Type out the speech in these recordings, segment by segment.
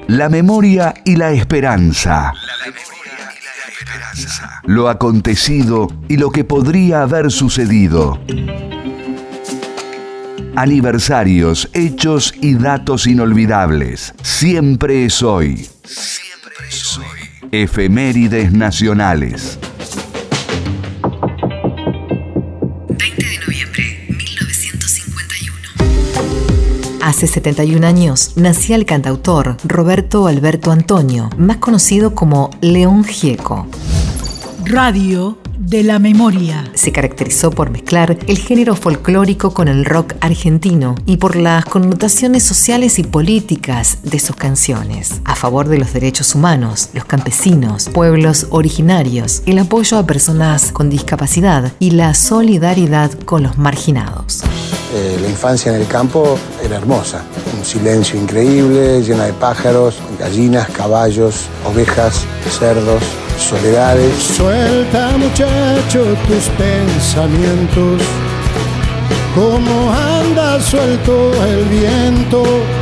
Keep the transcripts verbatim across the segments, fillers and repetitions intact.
La memoria y la esperanza. Lo acontecido y lo que podría haber sucedido. Aniversarios, hechos y datos inolvidables. Siempre es hoy. Siempre es hoy. Efemérides nacionales. veinte de noviembre de mil novecientos cincuenta y uno. Hace setenta y un años nacía el cantautor Roberto Alberto Antonio, más conocido como León Gieco. Radio de la memoria. Se caracterizó por mezclar el género folclórico con el rock argentino y por las connotaciones sociales y políticas de sus canciones, a favor de los derechos humanos, los campesinos, pueblos originarios, el apoyo a personas con discapacidad y la solidaridad con los marginados. Eh, la infancia en el campo era hermosa, un silencio increíble, llena de pájaros, gallinas, caballos, ovejas, cerdos, soledades. Suelta, muchacho, tus pensamientos, como anda suelto el viento.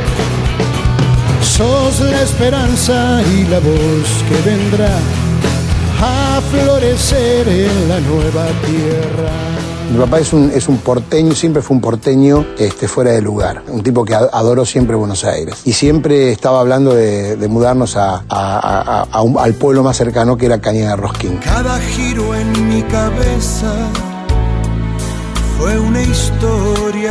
Sos la esperanza y la voz que vendrá a florecer en la nueva tierra. Mi papá es un, es un porteño, siempre fue un porteño este, fuera de lugar. Un tipo que adoró siempre Buenos Aires. Y siempre estaba hablando de, de mudarnos a, a, a, a un, al pueblo más cercano, que era Cañada de Rosquín. Cada giro en mi cabeza fue una historia.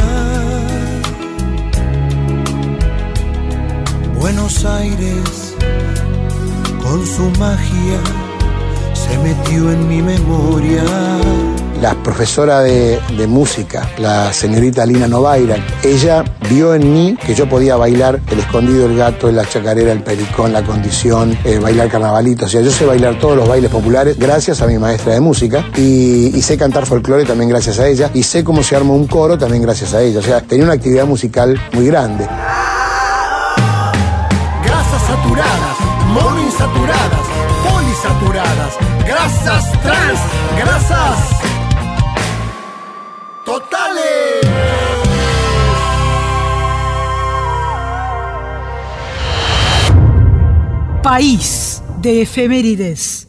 Buenos Aires, con su magia, se metió en mi memoria. La profesora de, de música, la señorita Lina Novaira, ella vio en mí que yo podía bailar el escondido, el gato, la chacarera, el pericón, la condición, eh, bailar carnavalito. O sea, yo sé bailar todos los bailes populares gracias a mi maestra de música y, y sé cantar folclore también gracias a ella y sé cómo se arma un coro también gracias a ella. O sea, tenía una actividad musical muy grande. Grasas saturadas, monoinsaturadas, polisaturadas, grasas trans, grasas totales. País de efemérides.